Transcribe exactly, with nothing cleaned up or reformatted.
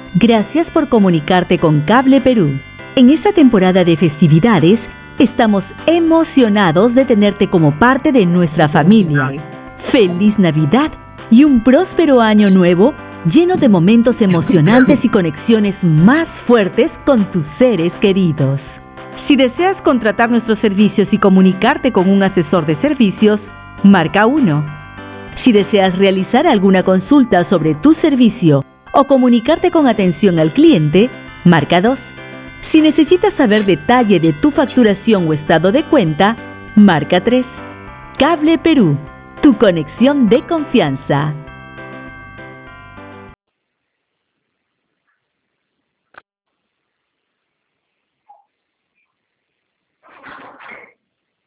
Gracias por comunicarte con Cable Perú. En esta temporada de festividades, estamos emocionados de tenerte como parte de nuestra familia. ¡Feliz Navidad y un próspero año nuevo lleno de momentos emocionantes y conexiones más fuertes con tus seres queridos! Si deseas contratar nuestros servicios y comunicarte con un asesor de servicios, marca uno. Si deseas realizar alguna consulta sobre tu servicio o comunicarte con atención al cliente, marca dos. Si necesitas saber detalle de tu facturación o estado de cuenta, marca tres. Cable Perú, tu conexión de confianza.